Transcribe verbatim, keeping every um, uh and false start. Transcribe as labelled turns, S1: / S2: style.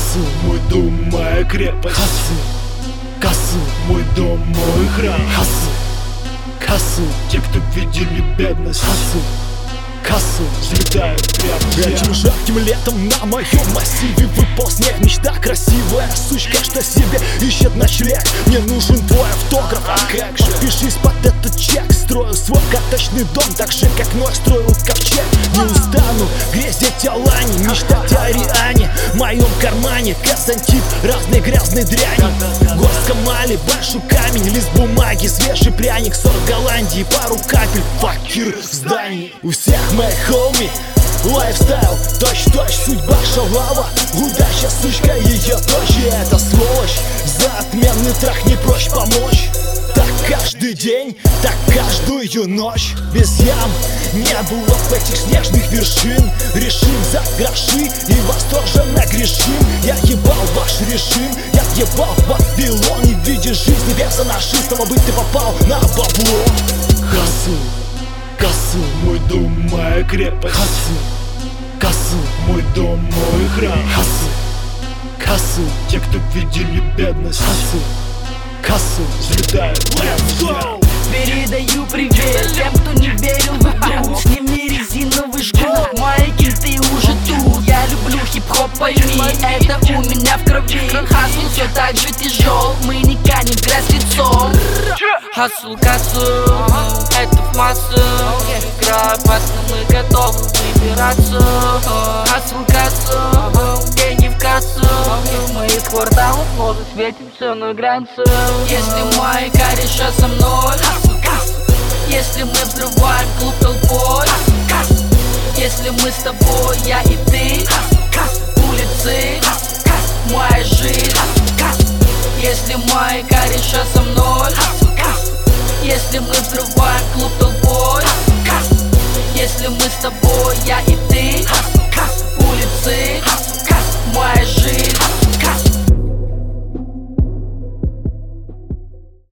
S1: Хасл, мой дом, моя крепость. Хасл, Касл, мой дом, мой храм. Хасл, Касл, те, кто видели бедность. Хасл, Касл, взлетают прямо.
S2: Этим жарким летом на моем массиве выпал снег. Мечта красивая сучка, что себе ищет ночлег. Мне нужен твой автограф, а как же? Подпишись под этот чек. Строю свой карточный дом, так же как Ной строил ковчег. Не устану грезить о лане, мечтать о Риане. В моем кармане казантип разной грязной дряни. Горстка мали, большой камень, лист бумаги, свежий пряник, сорт Голландии, пару капель, факир в здании. У всех моих хоми лайфстайл, точь-точь, судьба шалава. Удача, сучка, ее дочь, и эта сволочь за отменный трах не прочь помочь. Так каждый день, так каждую ночь. Без ям не было в этих снежных вершин. Решим за гроши и восторженно грешим. Я ебал ваш режим, я ебал Вавилон. Не видя жизни без анаршистов, быть ты попал на бабло.
S1: Хасл, Касл, мой дом, моя крепость. Хасл, Касл, мой дом, мой храм. Хасл, Касл, те, кто видели бедность. Хасл, Касл, взлетают прямо.
S3: Передаю привет тем, кто не верил в игру. С ними резиновый жгут, мои киты уже тут. Я люблю хип-хоп, пойми, это у меня в крови. Хасл все так же тяжел, мы не канем в грязь лицом.
S4: Хасл, кассу, это в массу. Игра опасна, мы готовы выбираться. Хасл, кассу, деньги в кассу. Мы из кварталов тоже светимся на границе. Если мои кореша со мной, если мы взрываем клуб толпой, если мы с тобой, я и ты, улицы, моя жизнь. Если мои кореша со мной, если мы взрываем клуб толпой, если мы с тобой, я и ты, улицы, моя жизнь.